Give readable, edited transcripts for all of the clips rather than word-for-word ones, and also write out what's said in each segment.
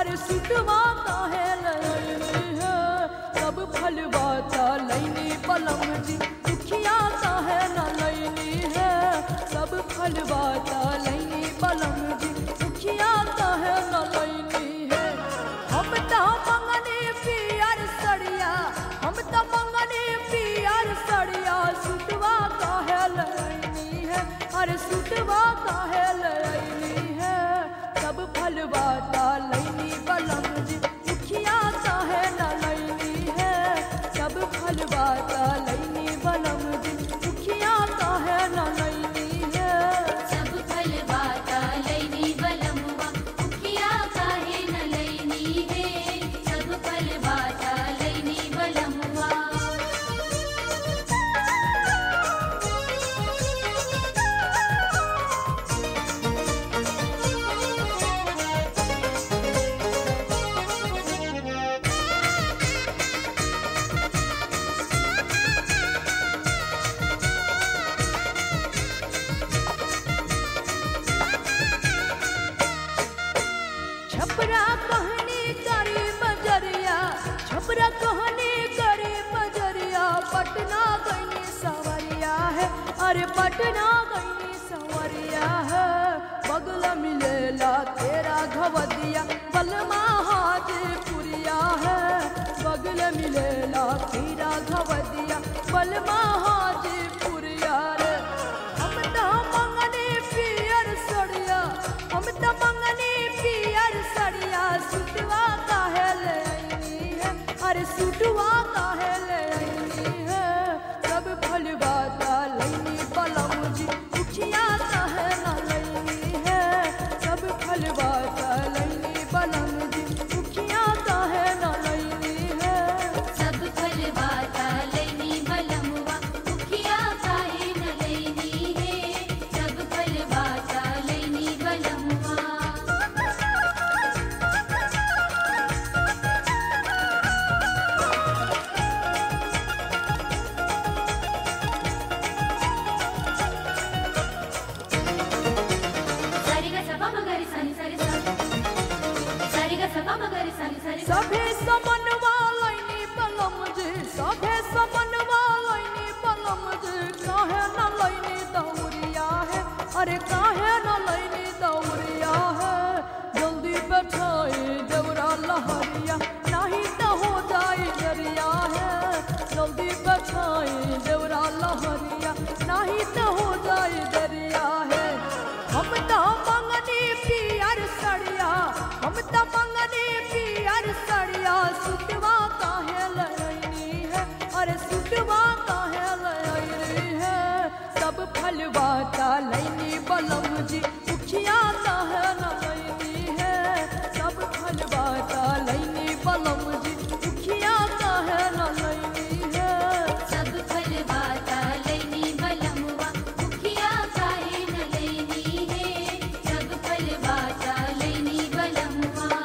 अरे सुटवा काहे लैनी है सब फलवा ता लैनी बलम जी दुखिया काहे न लैनी है सब फलवा ता लैनी बलम जी दुखिया काहे न लैनी है हम तो मंगनी पियर सड़िया हम तो मंगनी पियर सड़िया सुटवा काहे लैनी है अरे सुटवा काहे लैनी है सब फलवा ता लैनी बलम जी दुखिया काहे न लैनी है सब फलवा ता लैनी बलम जी दुखिया काहे न लैनी है सब फलवा ता लैनी बलमुआ दुखिया काहे न लैनी है सब फलवा ता लैनी बलमुआ छपरा कहनी करी बजरिया छपरा कहनी करी बजरिया पटना गईनी सवरिया है अरे पटना गईनी सवरिया है बगल मिलेला तेरा घवदिया बलमा हाजीपुरिया है बगल मिलेला तेरा घवदिया बलमा हाजीपुरिया रे हम तो मंगनी पियर सड़िया हम तो मंगनी पियर सड़िया सुटवा काहे लैनी है अरे सुटवा काहे लैनी है सब फलवा ता लैनी बलम जी दुखिया काहे न लैनी है सब फलवा ता लैनी बलम जी दुखिया काहे न लैनी है सब फलवा ता लैनी बलमुआ दुखिया काहे न लैनी है सब फलवा ता लैनी बलमुआ सरिगा सपा मगरी सनी सरी सरिगा सपा मगरी सनी सरी सभे समनवा लैनी बलम जी सभे समनवा लैनी बलम जी काहे न लैनी दौरिया है अरे काहे न लैनी दौरिया है जल्दी बैठाई देवरा लहरिया नहीं तो हो जाए दरिया है जल्दी बैठाई देवरा लहरिया नहीं तो हो जाए दरिया है हम तो मंगनी पियर सड़िया हम तो मंगनी पियर सड़िया सुटवा काहे लैनी है अरे सुटवा काहे लैनी है सब फलवा ता लैनी बलम जी दुखिया काहे न लैनी है सब फलवा ता लैनी बलम जी दुखिया काहे न लैनी है सब फलवा ता लैनी बलमुआ दुखिया काहे न लैनी है सब फलवा ता लैनी बलमुआ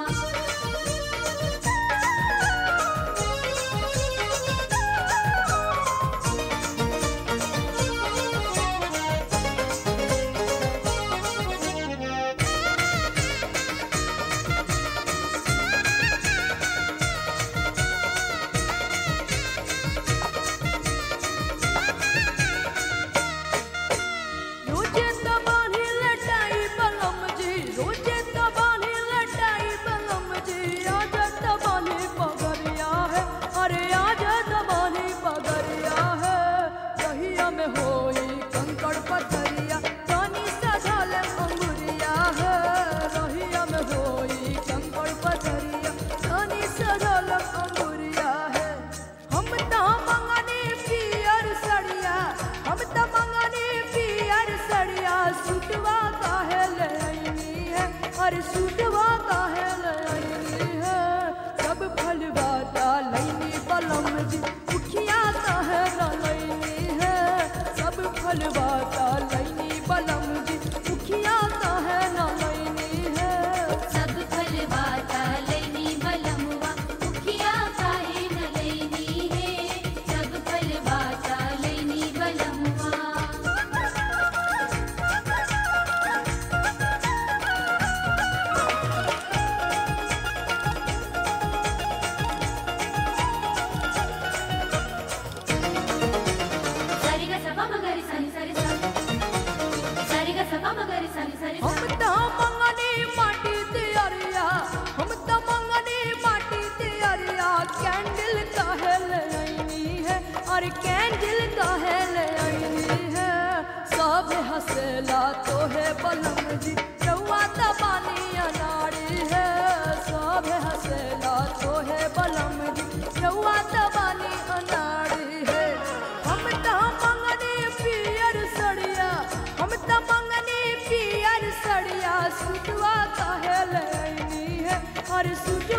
रोजे तबाही लटाई बलम जी रोजे तबाही लटाई बलम जी आज तबाही पगरिया है अरे आज तबाही पगरिया है रहिया में होई कंकड़ पथरिया पानी सधाल अंगुरिया है रहिया में होई कंकड़ पथरिया पानी सधाल अंगुरिया है हम तो मंगनी पियर सड़िया हम तो मंगनी पियर सड़िया सुटवा काहे लैनी है अरे सुटवा काहे लैनी है सब फलवा ता लैनी बलम जी दुखिया काहे न लैनी है सब फलवा ता लैनी बलम जी दुखिया काहे न लैनी है सब फलवा ता लैनी बलमुआ दुखिया काहे न लैनी है सब फलवा ता लैनी बलमुआ हसेला तो है बलम जी रउआ तबानी अनाड़ी है सब हसेला तो है बलम जी रउआ तबानी अनाड़ी है हम तो मंगनी पियर सड़िया हम तो मंगनी पियर सड़िया सुतवा काहे लेनी है अरे सुत